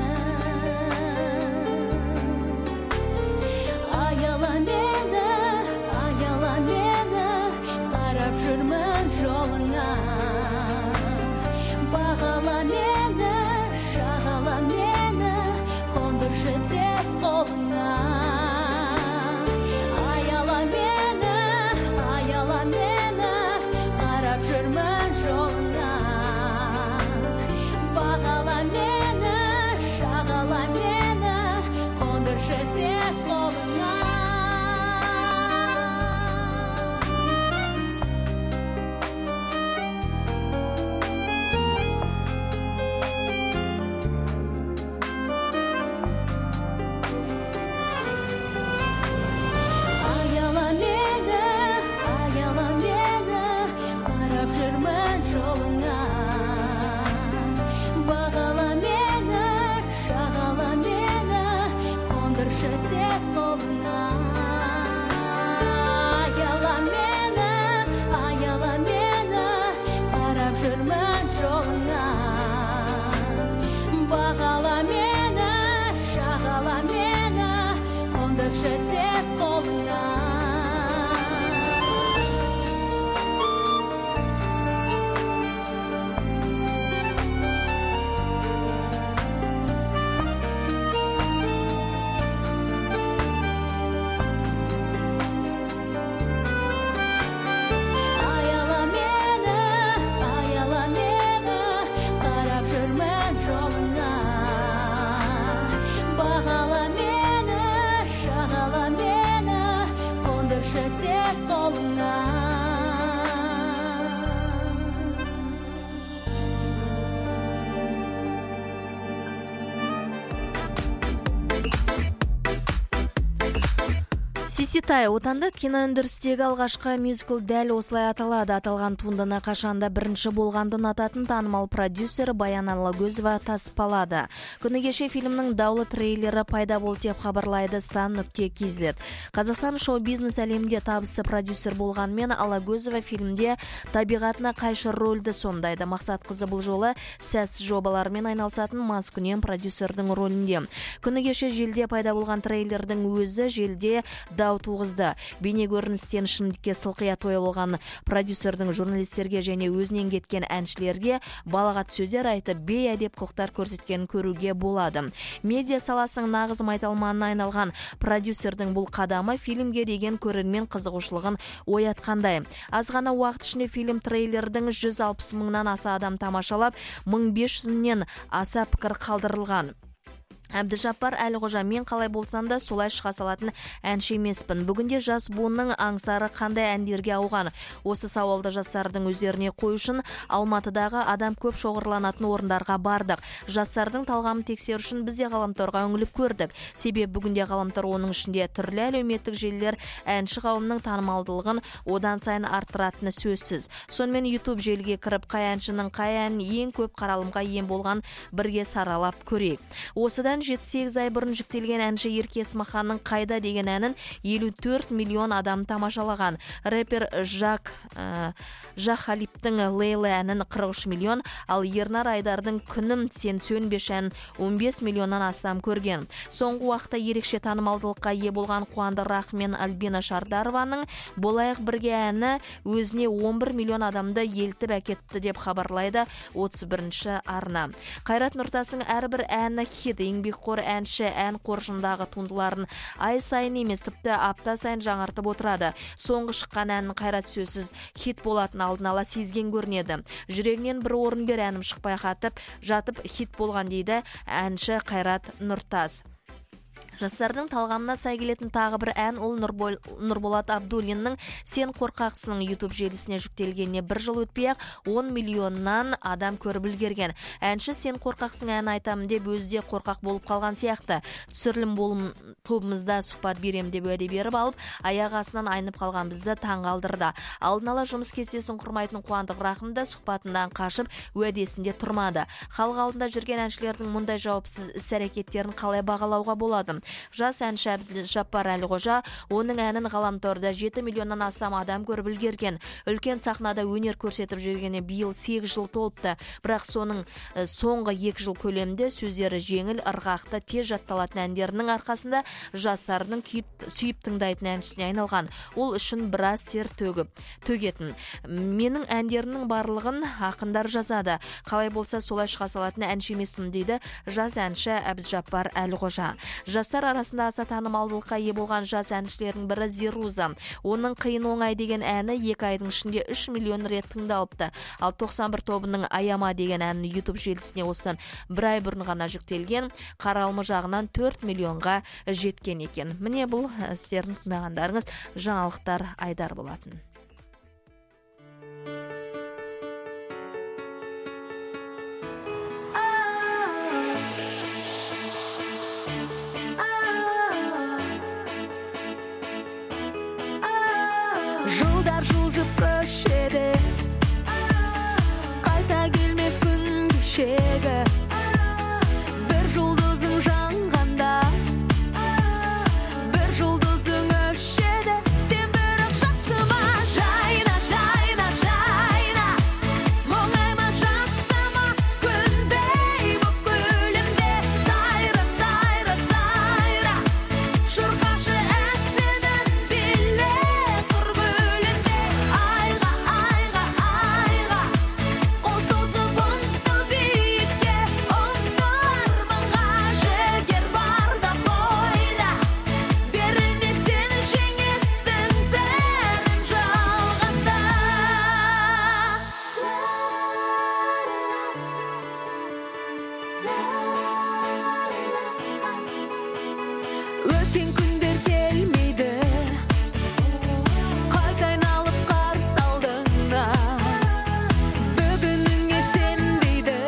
Аяла мені, аяла мені, жүрген жолыңа. Бағала мені, шағала мені, қондыршы тез қолыңа. Сиситай отандық киноөндірістегі алғашқы мюзикл дәл осылай аталады. Аталған туындыны қашанда бірінші болғанды ұнататын танымал продюсер Баян Алагөзова таспалады. Күні кеше фильмнің даулы трейлері пайда болды деп хабарлайды стан нүкте кз. Қазақстан шоу-бизнес әлемінде табысты продюсер болғанмен Алагөзова фильмде табиғатына қайшы рөлді сомдайды. Мақсат қызы бұл жолы сәтсіз жобалармен айналысатын маскүнем продюсердің рөлінде. Күні кеше желде пайда болған трейлердің өзі желде дау туғызды. Бейне көріністен шындыққа сылқия тойылған продюсердің журналистерге және өзінен кеткен әншілерге балағат сөздер айтып бей әдеп қылықтар көрсеткен көруге болады. Медиа саласының нағыз майталманына айналған продюсердің бұл қадамы фильмге деген көрермен қызығушылығын оятқандай. Аз ғана уақыт ішінде фильм трейлердің жүз алпыс мыңнан аса адам тамашалап, мың бес жүзінен аса пікір қалдырылған. Әбдіжаппар Әлқожа, мен қалай болсам да солай шыға салатын әнші емеспін. Бүгінде жас буынның аңсары қандай әндерге ауған? Осы сауалды жастардың өздеріне қою үшін Алматыдағы адам көп шоғырланатын орындарға бардық. Жастардың талғамын тексеру үшін біз де ғаламторға үңіліп көрдік. Себебі бүгінде ғаламтор, оның ішінде түрлі әлеуметтік желілер әнші қауымның танымалдылығын одан сайын арттыратыны сөзсіз. Сонымен YouTube желіге кіріп, қай әншінің қай ән ең көп қаралымға ие болған бірге саралап көрейік. Осыдан жеті сегіз ай бұрын жүктелген әнші Ерке Есмаханның «Қайда» деген әнін елу төрт миллион адам тамашалаған. Рэпер Жак ә, Жак Халиптің «Лейла» әнін қырық үш миллион, ал Ернар Айдардың «Күнім сен сөнбеш» әнін он бес миллионнан астам көрген. Соңғы уақытта ерекше танымалдылыққа ие болған Қуанды Рахым мен Альбина Шардарованың «Болайық бірге» әні өзіне он бір миллион адамды елтіп әкетті деп хабарлайды отыз бірінші арна. Қайрат Нұртастың әрбір әні хит. Еңбекқор әнші ән қоржындағы туындыларын ай сайын емес, тіпті апта сайын жаңартып отырады. Соңғы шыққан әнін Қайрат сөзсіз хит болатын алдын ала сезген көрінеді. Жүрегінен бір орын бер, әнім шықпай қатып жатып хит болған дейді әнші Қайрат Нұртас. Жастардың талғамына сай келетін тағы бір ән ол Нұрболат Абдуллиннің «Сен қорқақсың» YouTube желісіне жүктелгеніне бір жыл өтпей-ақ он миллионнан адам көріп үлгерген. Әнші «Сен қорқақсың» әнін айтамын деп өзі де қорқақ болып қалған сияқты. Түсірілім болым тобымызда сұхбат берем деп уәде беріп алып, аяқ астынан айнып қалған бізді таңғалдырды. Алдын ала жұмыс кестесін құрмайтын Қуандық Рахым да сұхбатынан қашып, уәдесінде тұрмады. Халық алдында жүрген әншілердің мұндай жауапсыз іс-әрекеттерін қалай бағалауға болады? Жас әнші Әбдіжаппар Әлқожа оның әнін ғаламторда жеті миллионнан астам адам көріп үлгерген. Үлкен сахнада өнер көрсетіп жүргені биыл сегіз жыл толыпты. Бірақ соның соңғы екі жыл көлемінде сөздері жеңіл, ырғақты, тез жатталатын әндерінің арқасында жастардың сүйіп тыңдайтын әншісіне айналған. Ол үшін біраз тер төгіп төгетін. Менің әндерінің барлығын ақындар жазады. Қалай болса солай шыға салатын әнші емеспін дейді жас әнші Әбдіжаппар Әлқожа. Жастар арасында аса танымалдылыққа ие болған жас әншілердің бірі Зируза. Оның «Қиын оңай» деген әні екі айдың ішінде үш миллион рет тыңдалыпты. Ал тоқсан бір тобының «Аяма» деген әнін YouTube желісіне осыдан бір ай бұрын ғана жүктелген, қаралымы жағынан төрт миллионға жеткен екен. Міне бұл сіздердің тыңдағандарыңыз жаңалықтар Айдар болатын. Жылдар жылжып көшеді, қайта келмес күн кешегі. Бір жұлдызың жанғанда, бір жұлдызың өшеді. Сен бірақ жасыма, жайна, жайна, жайна. Мұңайма, жасыма, күндей боп көлімде. Сайра, сайра, сайра, шырқашы әсінің биле. Айға, айға, айға, қол созып ұмтыл биікке. Өткен күндер келмейді, қайта айналып қарсы алдыңа. Бүгініңе сенбейді,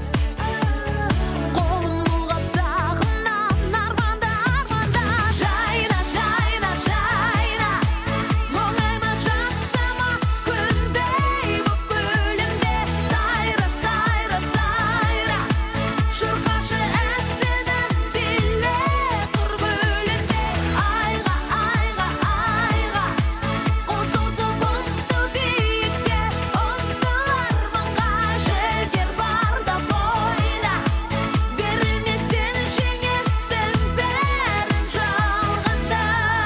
қолым бұлғап сағымнан арманда, арманда. Жайна, жайна, жайна, мұңайма, жасама, күндей боп көлімде. Сайра, сайра, сайра, шырқашы әсідің биле құр бөлінде. Айға, айға, айға, қол созып ұмтыл биікке, ұмтыл арманға. Жігер барда бойда, берілме сен жеңесің бәрін жалғанда.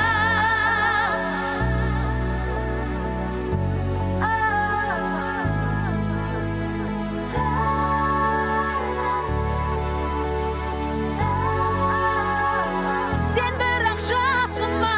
Сен бірақ жасыма.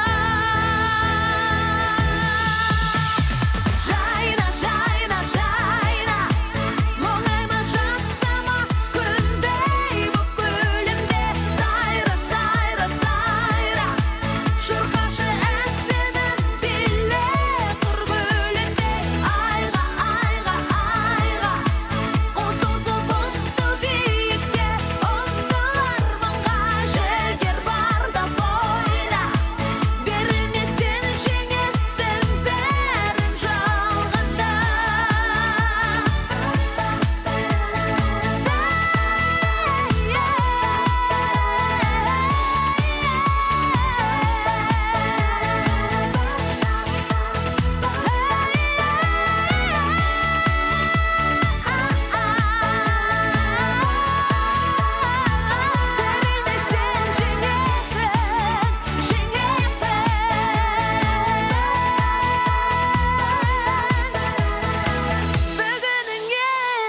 Жайна, жайна, жайна, мұңайма, жасама, күндей боп көлімде. Сайра, сайра, сайра, шырқашы әсідің биле құр бөлінде. Айға, айға, айға, қол созып ұмтыл биікке, ұмтыл арманға. Жігер барда бойда, берілме сен жеңесің бәрін жалғанда. Берілме сен жеңесің, жеңесің. Бүгініңе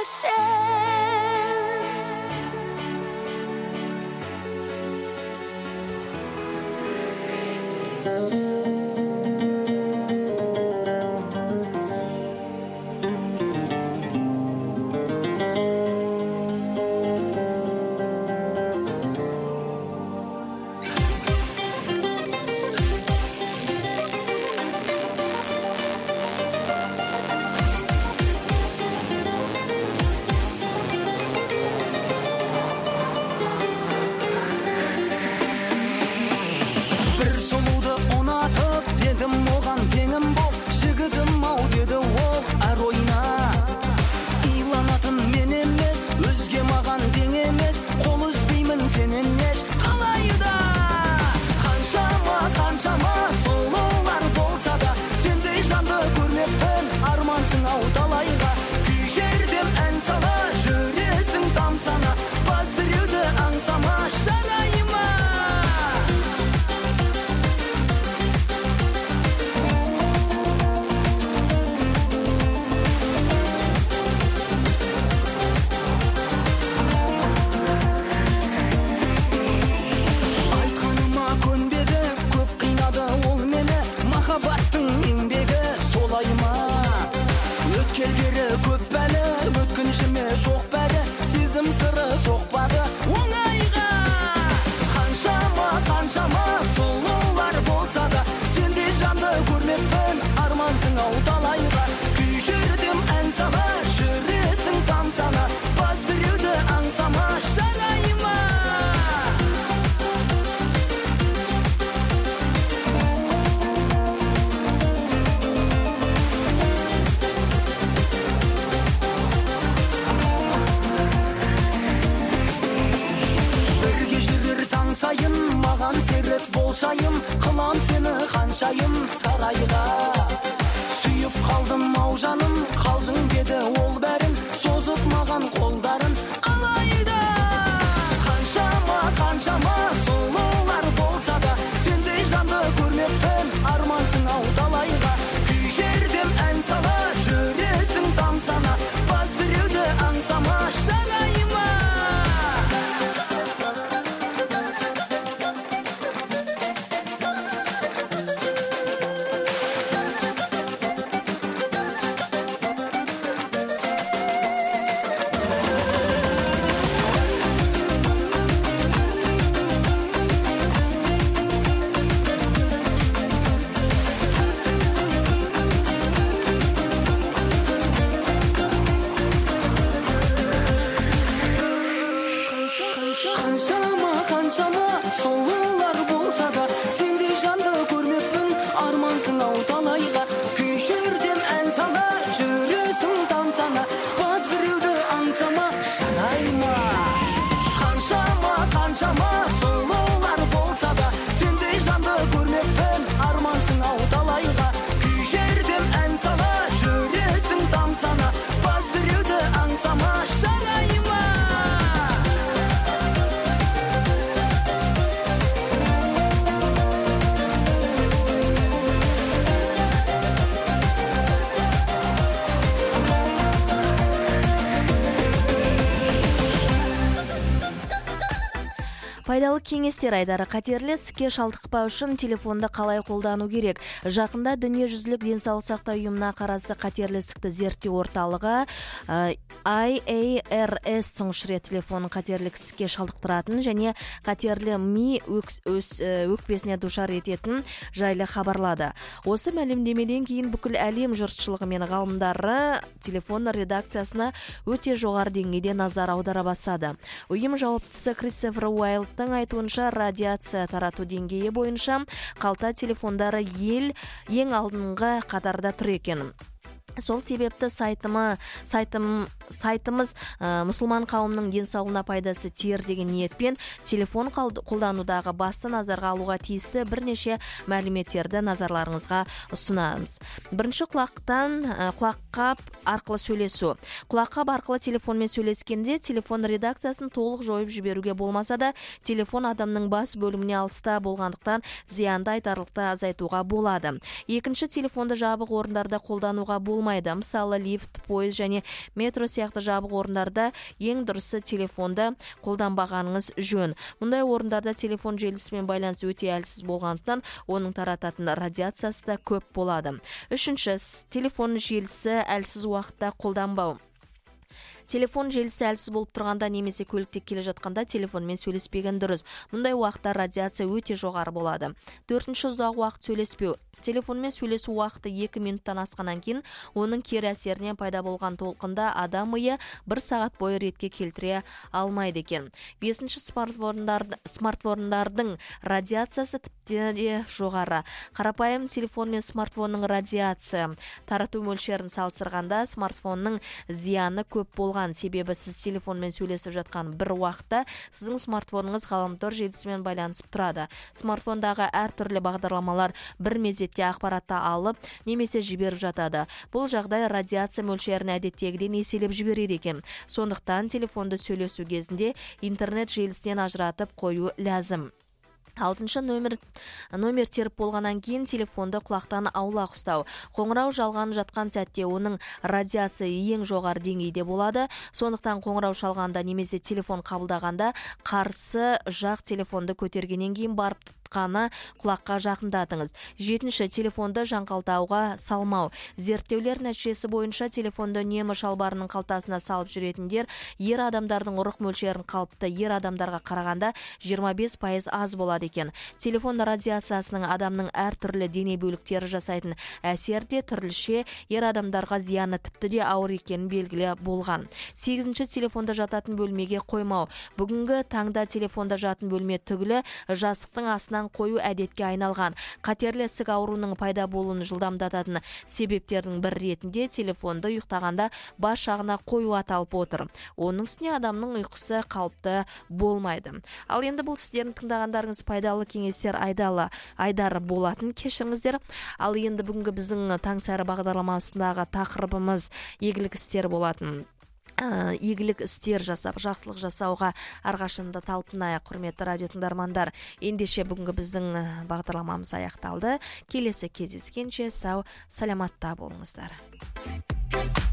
бір сұлуды ұнатып дедім оған теңім бол. Жігітім ау деді ол әр ойына. Иланатын мен емес, өзге маған тең емес. Қол үзбеймін сенен еш қалайда. Қаншама, қаншама сұлулар болса да, сендей жанды көрмеппін, армансың ау талайға. Күй жердем ән сала, жүресің тамсана, баз біреуді аңсама, жарайма. Айтқаныма көнбеді, көп қинады ол мені, махаббаттың еңбегі солай ма? Өткелгері көп бәлі, өткіншіме жоқ бәлі, сезім сыры соқпады оңайға. Қаншама, қаншама сұлулар болса да, сендей жанды көрмеппін, армансың ау талайға. Күй жердем ән сала, жүресің тамсана, баз біреуді аңсама, жарайма. Бірге жүрер таң сайын, маған серік болшайым, қылам сені ханшайым сарайға. Сүйіп қалдым ау жаным, қалжың деді ол бәрін, созып маған қолдарын алайда. Қаншама, қаншама сұлулар болса да, сендей жанды көрмеппін, армансың ау талайға. Күй жердем ән сала, жүресің тамсана, баз біреуді аңсама, жарайма. Қаншама қаншама сұлулар болса да сендей жанды көрмеппін, армансың ау талайға. Күйшерден ән сала жүресің тамсана, баз біреуді аңсама жарайма. Қаншама қаншама сұлулар болса да сендей жанды көрмеппін, армансың ау талайға. Күйшерден ән сала жүресің тамсана, баз біреуді аңсама жарайма. Пайдалы кеңестер айдары. Қатерлі ісікке шалдықпау үшін телефонды қалай қолдану керек? Жақында дүниежүзілік денсаулық сақтау ұйымына қарасты қатерлі ісікті зерттеу орталығы ай эй ар эс тұңғыш рет телефонын қатерлі ісікке шалдықтыратын және қатерлі ми өкпесіне душар ететін жайлы хабарлады. Осы мәлімдемеден кейін бүкіл әлем жұртшылығы мен ғалымдары телефон редакциясына өте жоғары деңгейде назар аудара бастады. Ұйым жауаптысы Кристофер Уайлдтың айтуынша, радиация тарату деңгейі бойынша қалта телефондары ел ең алдыңғы қатарда тұр екен. Сол себепті сайтымы, сайтым, сайтымыз ә, мұсылман қауымның денсаулығына пайдасы тиер деген ниетпен телефон қолданудағы басты назарға алуға тиісті бірнеше мәліметтерді назарларыңызға ұсынамыз. Бірінші құлақтан ә, құлаққап арқылы сөйлесу. Құлаққап арқылы телефонмен сөйлескенде телефон редакциясын толық жойып жіберуге болмаса да, телефон адамның бас бөліміне алыста болғандықтан зиянды айтарлықтай азайтуға болады. Екінші, телефонды жабық орындарда қолдануға болмайды. Мысалы, лифт, пойыз және метро сияқты жабық орындарда ең дұрысы телефонды қолданбағаныңыз жөн. Мұндай орындарда телефон желісімен байланыс өте әлсіз болғандықтан оның тарататын радиациясы да көп болады. Үшінші, телефон желісі әлсіз уақытта қолданбау. Телефон желісі әлсіз болып тұрғанда немесе көлікте келе жатқанда телефонмен сөйлеспеген дұрыс. Мұндай уақытта радиация өте жоғары болады. Төртінші, ұзақ уақыт сөйлеспеу. Телефонмен сөйлесу уақыты екі минуттан асқаннан кейін оның кері әсерінен пайда болған толқында адам миы бір сағат бойы ретке келтіре алмайды екен. Бесінші, смартфондардың радиациясы тіпті де жоғары. Қарапайым телефон мен смартфонның радиация тарату мөлшерін салыстырғанда смартфонның зияны көп болған. Себебі сіз телефонмен сөйлесіп жатқан бір уақытта сіздің смартфоныңыз ғаламтор желісімен байланысып тұрады. Смартфондағы әртүрлі бағдарламалар бір мезетте ақпаратты алып немесе жіберіп жатады. Бұл жағдай радиация мөлшерін әдеттегіден еселеп жібереді екен. Сондықтан телефонды сөйлесу кезінде интернет желісінен ажыратып қою ләзім. Алтыншы, номер, номер теріп болғаннан кейін телефонды құлақтан аулақ ұстау. Қоңырау жалған жатқан сәтте оның радиация ең жоғары деңгейде болады. Сондықтан қоңырау шалғанда немесе телефон қабылдағанда қарсы жақ телефонды көтергеннен кейін барып қана құлаққа жақындатыңыз. Жетінші, телефонды жаңқалтауға салмау. Зерттеулер нәтижесі бойынша телефонды үнемі шалбарының қалтасына салып жүретіндер ер адамдардың ұрық мөлшерін қалыпты ер адамдарға қарағанда жиырма бес пайыз аз болады екен. Телефон радиациясының адамның әртүрлі дене бөліктері жасайтын әсерде түрліше, ер адамдарға зияны тіпті де ауыр екенін белгілі болған. Сегізінші, телефонды жататын бөлмеге қоймау. Бүгінгі таңда телефонда жатын бөлме түгілі жастықтың астына қою әдетке айналған. Қатерлі ісік ауруының пайда болуын жылдамдататын себептердің бір ретінде телефонды ұйықтағанда бас жағына қою аталып отыр. Оның үстіне адамның ұйқысы қалыпты болмайды. Ал енді бұл сіздердің тыңдағандарыңыз пайдалы кеңестер айдалы айдары болатын, кешіріңіздер. Ал енді бүгінгі біздің таң сәрі бағдарламасындағы тақырыбымыз игілік істер болатын. Игілік істер жасап, жақсылық жасауға әрқашанда талпынайық, құрметті радио тыңдармандар. Ендеше бүгінгі біздің бағдарламамыз аяқталды. Келесі кездескенше сау, саламатта болыңыздар.